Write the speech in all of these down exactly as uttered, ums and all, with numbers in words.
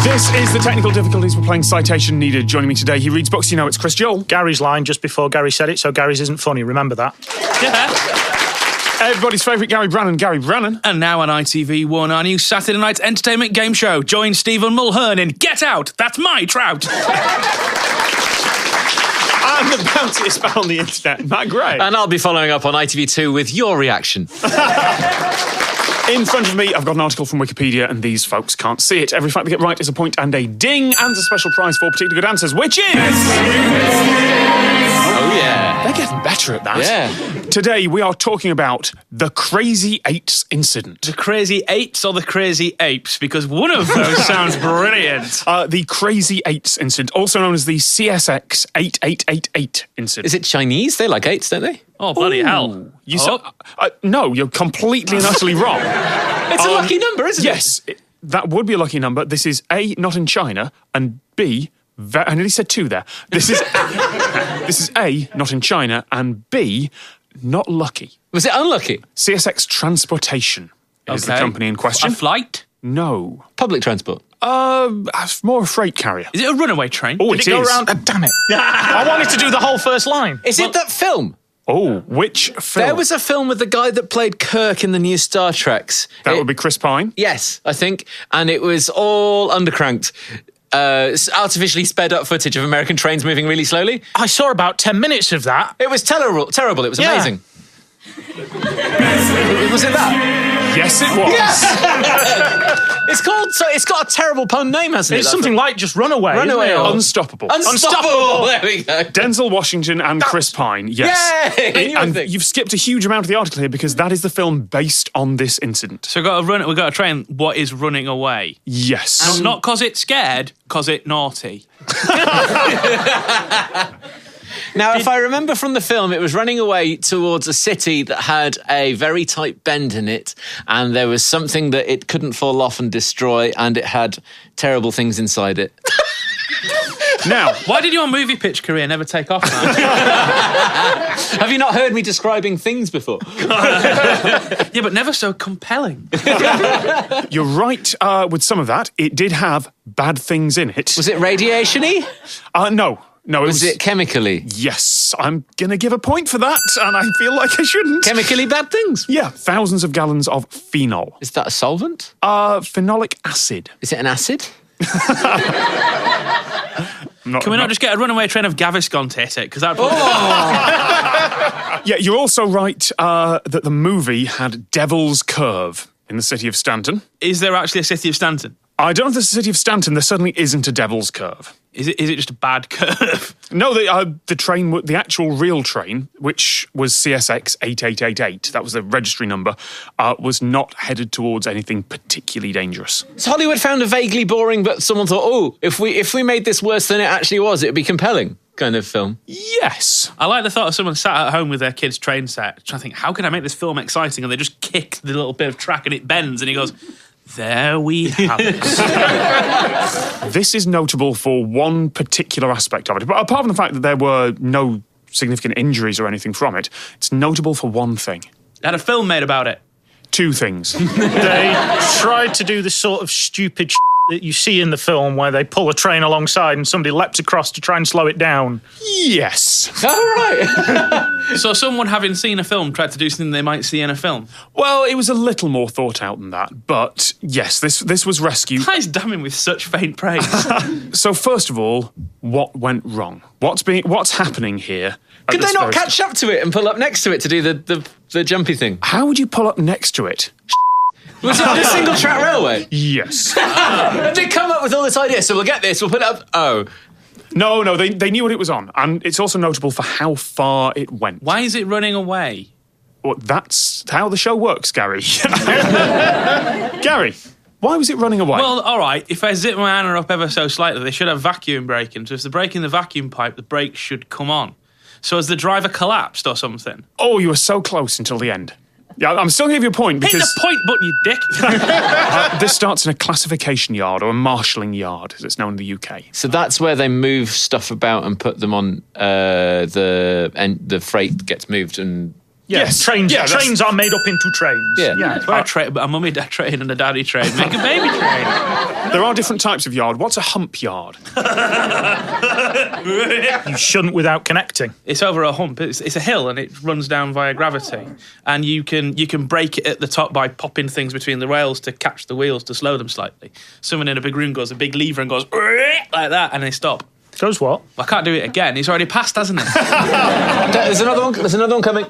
This is the technical difficulties. We're playing Citation Needed. Joining me today, he reads books. You know, it's Chris Joel. Gary's line just before Gary said it, so Gary's isn't funny. Remember that. Yeah. Everybody's favourite Gary Brannan, Gary Brannan. And now on I T V one, our new Saturday night entertainment game show. Join Stephen Mulhern in Get Out, That's My Trout. And the bountiest man on the internet, Matt Gray. And I'll be following up on I T V two with your reaction. In front of me, I've got an article from Wikipedia, and these folks can't see it. Every fact they get right is a point and a ding, and a special prize for particularly good answers, which is... Oh, yeah. They're getting better at that. Yeah. Today, we are talking about the Crazy Eights incident. The Crazy Eights or the Crazy Apes? Because one of those sounds brilliant. Uh, the Crazy Eights incident, also known as the C S X eight eight eight eight incident. Is it Chinese? They like eights, don't they? Oh, bloody Ooh. hell. You oh. saw, uh, no, you're completely and utterly wrong. It's a Um, lucky number, isn't yes, it? Yes, that would be a lucky number. This is A, not in China, and B, ve- I nearly said two there. This is this is A, not in China, and B, not lucky. Was it unlucky? C S X Transportation is the Okay. company in question. A flight? No. Public transport. Uh, more a freight carrier. Is it a runaway train? Oh, Did it it go is. around? Oh, damn it. I wanted to do the whole first line. Is it that film? Oh, which film? There was a film with the guy that played Kirk in the new Star Treks. That It- would be Chris Pine. Yes, I think. And it was all undercranked. Uh, artificially sped up footage of American trains moving really slowly. I saw about ten minutes of that. It was terrible. Terrible. It was Yeah. amazing. Was it that? Yes, it was. It's called. So it's got a terrible pun name, hasn't it? It's that something film? like just Runaway. Runaway isn't it? or- Unstoppable. Unstoppable. There we go. Denzel Washington and Chris Pine, yes. Yay! I knew And everything. you've skipped a huge amount of the article here because that is the film based on this incident. So we've got, a run, we've got a train. What is running away? Yes. Not- Not because it's scared, because it's naughty. Now, if I remember from the film, it was running away towards a city that had a very tight bend in it, and there was something that it couldn't fall off and destroy, and it had terrible things inside it. Now, Why did your movie pitch career never take off, man? Have you not heard me describing things before? Yeah, but never so compelling. you're right uh, with some of that. It did have bad things in it. Was it radiation-y? Uh, no. No, it was... Was it chemically? Yes, I'm going to give a point for that, and I feel like I shouldn't. Chemically bad things? Yeah, thousands of gallons of phenol. Is that a solvent? Uh, phenolic acid. Is it an acid? I'm not, Can we I'm not just get a runaway train of Gaviscon to hit it? Because that. Yeah, you're also right uh, that the movie had Devil's Curve in the city of Stanton. Is there actually a city of Stanton? I don't know if there's a city of Stanton. There certainly isn't a Devil's Curve. Is it? Is it just a bad curve? No, the uh, the train, w- the actual real train, which was C S X eight eight eight eight, that was the registry number, uh, was not headed towards anything particularly dangerous. So Hollywood found a vaguely boring, but someone thought, oh, if we if we made this worse than it actually was, it'd be compelling kind of film. Yes. I like the thought of someone sat at home with their kid's train set, trying to think, how can I make this film exciting? And they just kick the little bit of track and it bends, and he goes, there we have it. This is notable for one particular aspect of it. But apart from the fact that there were no significant injuries or anything from it, it's notable for one thing. They had a film made about it. Two things. They tried to do the sort of stupid sh- that you see in the film where they pull a train alongside and somebody leaps across to try and slow it down. Yes. All right. So someone having seen a film tried to do something they might see in a film. Well, it was a little more thought out than that, but yes, this this was rescue. Why is damning with such faint praise? So first of all, what went wrong? What's being what's happening here? at Could this they not very- catch up to it and pull up next to it to do the, the, the jumpy thing? How would you pull up next to it? Was it on a single track railway? Yes. They come up with all this idea, so we'll get this, we'll put it up. Oh. No, no, they they knew what it was on, and it's also notable for how far it went. Why is it running away? Well, that's how the show works, Gary. Gary, why was it running away? Well, all right, if I zip my hand up ever so slightly, they should have vacuum braking. So if they're breaking the vacuum pipe, the brakes should come on. So has the driver collapsed or something? oh, you were so close until the end. Yeah, I'm still going to give you a point Hit because the point button, you dick. uh, this starts in a classification yard or a marshalling yard, as it's known in the U K. So that's where they move stuff about and put them on uh, the and the freight gets moved and Yeah, Yes. trains. Yeah, that's- trains are made up into trains. Yeah. yeah. Where a, tra- a mummy dad train and a daddy train make a baby train. There are different types of yard. What's a hump yard? You shouldn't without connecting. It's over a hump. It's, it's a hill and it runs down via gravity. And you can you can break it at the top by popping things between the rails to catch the wheels to slow them slightly. Someone in a big room goes a big lever and goes like that, and they stop. Goes what? I can't do it again. It's already passed, hasn't it? There's another one. There's another one coming.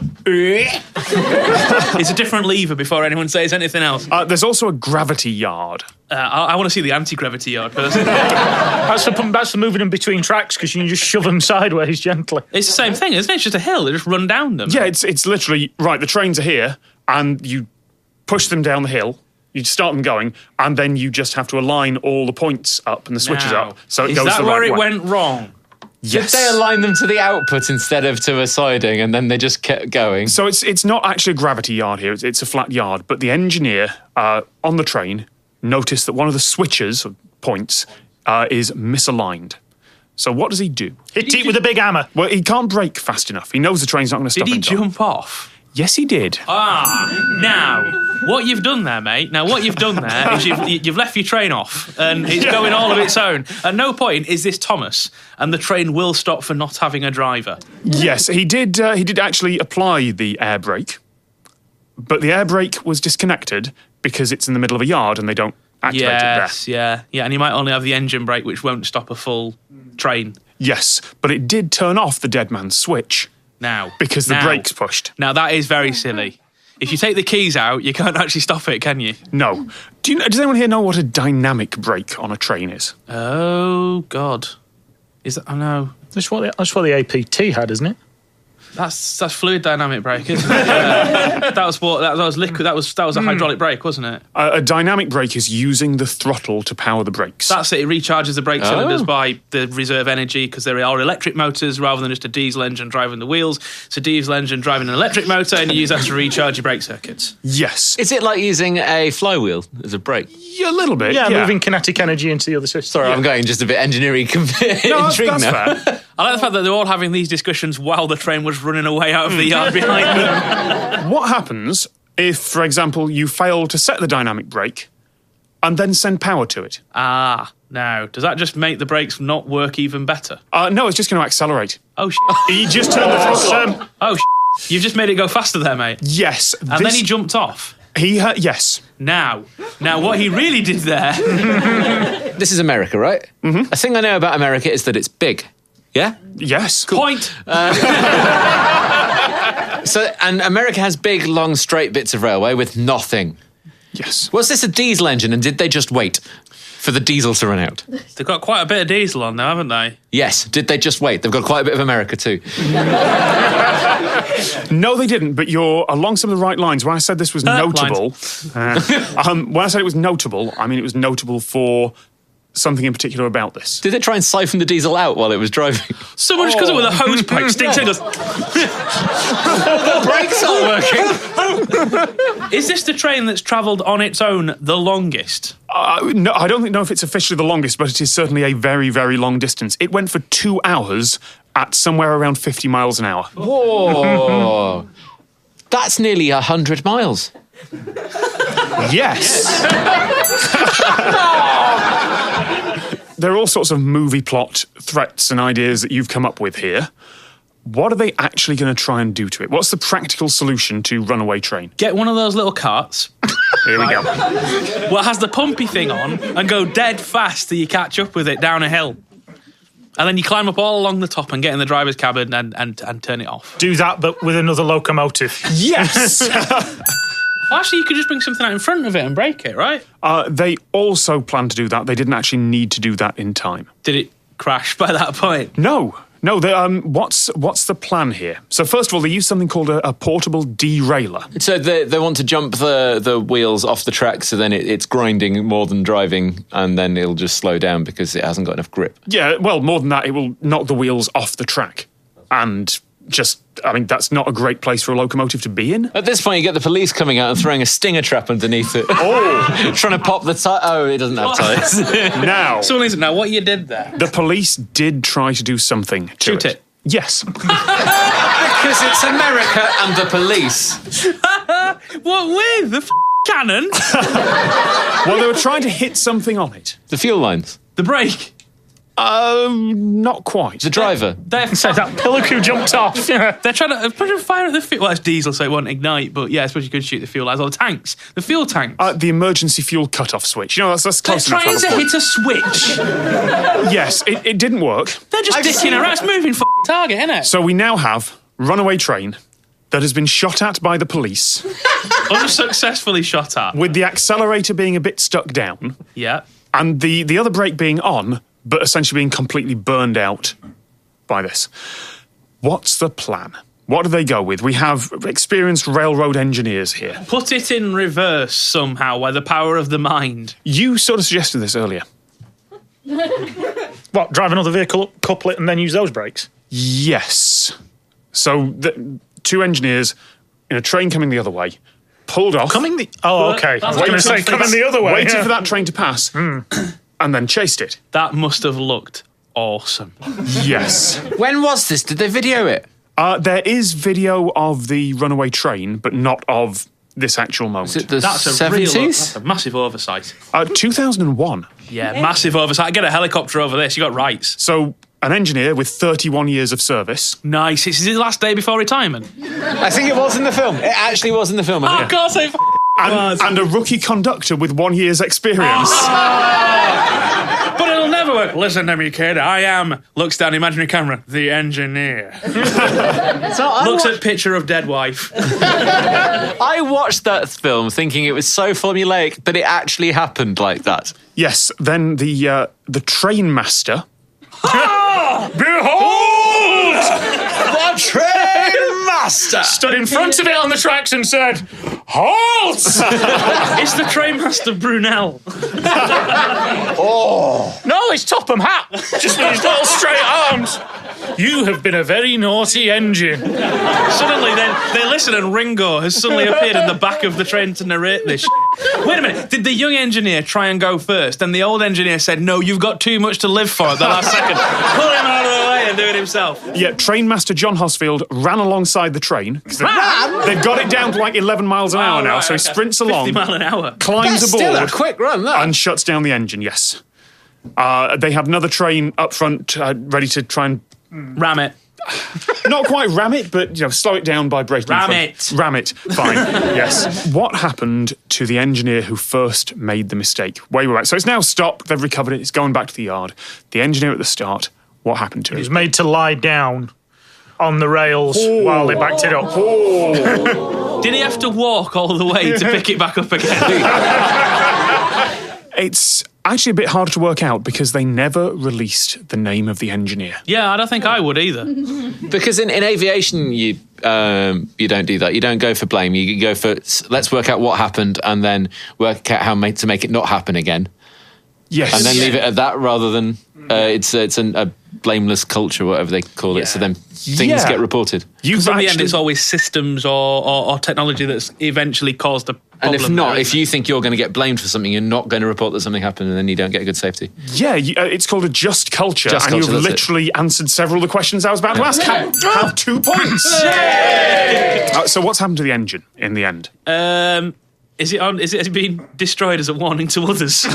It's a different lever before anyone says anything else. Uh, Uh, there's also a gravity yard. I, I want to see the anti-gravity yard first. That's for, that's for moving them between tracks because you can just shove them sideways gently. It's the same thing, isn't it? It's just a hill. They just run down them. Yeah, it's it's literally, right, the trains are here, and you push them down the hill, you start them going, and then you just have to align all the points up and the switches Now, up, so it is goes that the where right it way. went wrong? Yes. Did they align them to the output instead of to a siding, and then they just kept going? So it's it's not actually a gravity yard here, it's, it's a flat yard, but the engineer uh, on the train noticed that one of the switches, or points, uh, is misaligned. So what does he do? Hit it with a big hammer. Well, he can't brake fast enough. He knows the train's not going to stop Did he in time. jump off? Yes, he did. Ah, now, what you've done there, mate, now what you've done there is you've, you've left your train off and it's going all of its own. At no point is this Thomas, and the train will stop for not having a driver. Yes, he did. Uh, he did actually apply the air brake, but the air brake was disconnected because it's in the middle of a yard and they don't activate Yes, it there. yeah, yeah, and you might only have the engine brake, which won't stop a full train. Yes, but it did turn off the dead man's switch Now, because the now, brake's pushed. Now that is very silly. If you take the keys out, you can't actually stop it, can you? No. Do you know, does anyone here know what a dynamic brake on a train is? Oh God, is that? I know. That's what the, that's what the A P T had, isn't it? That's that's fluid dynamic brake, isn't it? Yeah. That was what that, that was liquid. That was that was a hydraulic brake, wasn't it? A, a dynamic brake is using the throttle to power the brakes. That's it. It recharges the brake cylinders Oh. by the reserve energy because there are electric motors rather than just a diesel engine driving the wheels. It's a diesel engine driving an electric motor, and you use that to recharge your brake circuits. Yes. Is it like using a flywheel as a brake? Yeah, a little bit. Yeah, Yeah, moving kinetic energy into the other system. Sorry, I'm going just a bit engineering No, that's, intrigued that's now. fair. I like the fact that they're all having these discussions while the train was running away out of the yard behind them. What happens if, for example, you fail to set the dynamic brake and then send power to it? Ah, now, does that just make the brakes not work even better? Uh, no, it's just going to accelerate. Oh, sh**. He just turned the throttle up. Oh, sh**. You've just made it go faster there, mate. Yes. And then he jumped off. He ha- yes. Now, now, what he really did there... This is America, right? Mm-hmm. A thing I know about America is that it's big. Yeah? Yes. Point. So, and America has big, long, straight bits of railway with nothing. Yes. Was this a diesel engine, and did they just wait for the diesel to run out? They've got quite a bit of diesel on now, haven't they? Yes. Did they just wait? They've got quite a bit of America too. No, they didn't, but you're along some of the right lines. When I said this was Uh, notable, uh, um, when I said it was notable, I mean it was notable for something in particular about this. Did they try and siphon the diesel out while it was driving? Someone just comes up with a hose pipe, sticks in and goes... The brakes aren't working. Is this the train that's travelled on its own the longest? Uh, no, I don't think know if it's officially the longest, but it is certainly a very, very long distance. It went for two hours at somewhere around fifty miles an hour. Whoa. That's nearly a hundred miles. Yes. There are all sorts of movie plot threats and ideas that you've come up with here. What are they actually going to try and do to it? What's the practical solution to runaway train? Get one of those little carts, Here we go. well, it has the pumpy thing on, and go dead fast till you catch up with it down a hill. And then you climb up all along the top and get in the driver's cabin and, and, and turn it off. Do that, but with another locomotive. Yes. Well, actually, you could just bring something out in front of it and break it, right? uh, they also plan to do that. They didn't actually need to do that in time. Did it crash by that point? No. No, they, um, what's what's the plan here? So first of all, they use something called a, a portable derailleur. So they, they want to jump the, the wheels off the track, so then it, it's grinding more than driving, and then it'll just slow down because it hasn't got enough grip. Yeah, well, more than that, it will knock the wheels off the track. And just, I mean, that's not a great place for a locomotive to be in. At this point, you get the police coming out and throwing a stinger trap underneath it. Oh! Trying to pop the tire. Oh, it doesn't have tires. Now, Someone needs to know what you did there. the police did try to do something to Shoot it. Yes. Because it's America and the police. What with? The f- cannon? Well, they were trying to hit something on it. The fuel lines. The brake? Um, not quite. The driver. They're, So that Pilliku jumped off. they're trying to, trying to fire at the fuel. Well, it's diesel, so it won't ignite, but yeah, I suppose you could shoot the fuel lines. Or the tanks. The fuel tanks. Uh, the emergency fuel cut-off switch. You know, that's, that's they're close enough. trying to have a hit a switch. point. Yes, it, it didn't work. They're just I've dicking seen around. it. It's moving f- target, isn't it? So we now have runaway train that has been shot at by the police, Unsuccessfully shot at. with the accelerator being a bit stuck down, Yeah. and the, the other brake being on, but essentially being completely burned out by this. What's the plan? What do they go with? We have experienced railroad engineers here. Put it in reverse somehow, where the power of the mind. You sort of suggested this earlier. What, drive another vehicle up, couple it, and then use those brakes? Yes. So the two engineers in a train coming the other way pulled off, Coming the... Oh, okay. I was going to say, coming the other way. waited yeah. for that train to pass, and then chased it. That must have looked awesome. Yes. When was this? Did they video it? Uh, there is video of the runaway train, but not of this actual moment. Is it the That's a real, seventies? that's a massive oversight. Uh, two thousand one. Yeah, massive oversight. Get a helicopter over this. You got rights. So an engineer with thirty-one years of service. Nice. It's his last day before retirement. I think it was in the film. It actually was in the film. I Oh, think. of course they f- And, and a rookie conductor with one year's experience. But it'll never work. Listen to me, kid. I am, looks down the imaginary camera, the engineer. So I, Looks wa- at picture of dead wife. I watched that film thinking it was so formulaic, but it actually happened like that. Yes, then the uh, the train master. Behold! The Train Master! Stood in front of it on the tracks and said, halt! It's the train master Brunel. No, it's Topham Hatt. Just with his little straight arms. You have been a very naughty engine. Suddenly, they, they listen and Ringo has suddenly appeared in the back of the train to narrate this. Wait a minute. Did the young engineer try and go first? And the old engineer said, no, you've got too much to live for at the last second. Pull him out of the way and do it himself. Yeah, train master John Hosfield ran alongside the train. 'cause They've, they've got it down to like eleven miles an hour Oh, now, right, so he okay. sprints fifty along, mile an hour. climbs That's still a aboard, quick run, that. and shuts down the engine, yes. Uh, they have another train up front uh, ready to try and Ram it. not quite ram it, but you know, slow it down by braking. Ram front. it. Ram it. Fine. Yes. What happened to the engineer who first made the mistake? Way back. So it's now stopped. They've recovered it. It's going back to the yard. The engineer at the start. What happened to He was him? made to lie down on the rails while they backed it up. Did he have to walk all the way to pick it back up again? It's actually a bit hard to work out because they never released the name of the engineer. Yeah, I don't think I would either. Because in, in aviation, you um, you don't do that. You don't go for blame. You go for, let's work out what happened and then work out how make, to make it not happen again. Yes. And then leave it at that rather than uh, it's, it's an, a blameless culture, whatever they call it. So then things Yeah. get reported. You've Because in the end, actually- it's always systems or, or, or technology that's eventually caused the problem. And if not, there, if isn't you think you're going to get blamed for something, you're not going to report that something happened and then you don't get good safety. Yeah, you, uh, it's called a just culture, Just and culture, you've that's it. literally answered several of the questions I was about to ask. Have, have two points. Uh, so what's happened to the engine in the end? it? Um, is it on? Is it, has it been destroyed as a warning to others?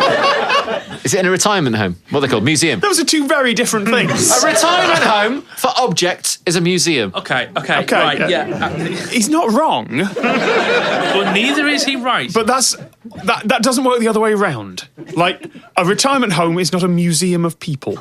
Is it in a retirement home? What are they called? Museum. Those are two very different things. A retirement home for objects is a museum. Okay, okay, Okay, right, yeah. yeah. Uh, He's not wrong, but neither is he right. but that's that, that doesn't work the other way around. Like, a retirement home is not a museum of people.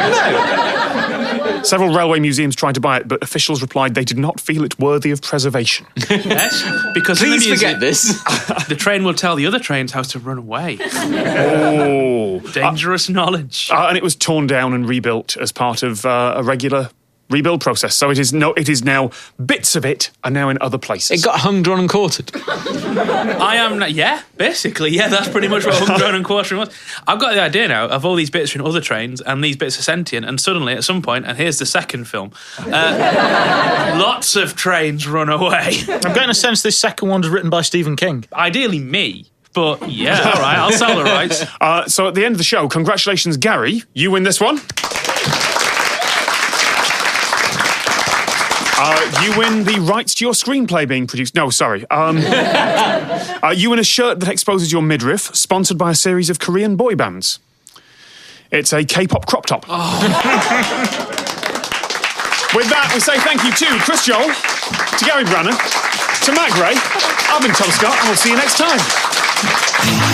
No. Several railway museums tried to buy it, but officials replied they did not feel it worthy of preservation. yes, because in the Please museum, forget this. the train will tell the other trains how to run away. Oh. Dangerous knowledge. Uh, and it was torn down and rebuilt as part of uh, a regular rebuild process. So it is no, it is now, bits of it are now in other places. It got hung, drawn, and quartered. I am, not, yeah, basically, yeah, that's pretty much what hung, drawn and quartering was. I've got the idea now of all these bits from other trains and these bits are sentient, and suddenly at some point, and here's the second film, uh, lots of trains run away. I'm getting a sense this second one was written by Stephen King. Ideally me, but yeah, all right, I'll sell the rights. Uh, so at the end of the show, congratulations, Gary. You win this one. Uh, you win the rights to your screenplay being produced. No, sorry. Um, uh, you win a shirt that exposes your midriff, sponsored by a series of Korean boy bands. It's a K-pop crop top. Oh. With that, we say thank you to Chris Joel, to Gary Brannan, to Matt Gray. I've been Tom Scott, and we'll see you next time.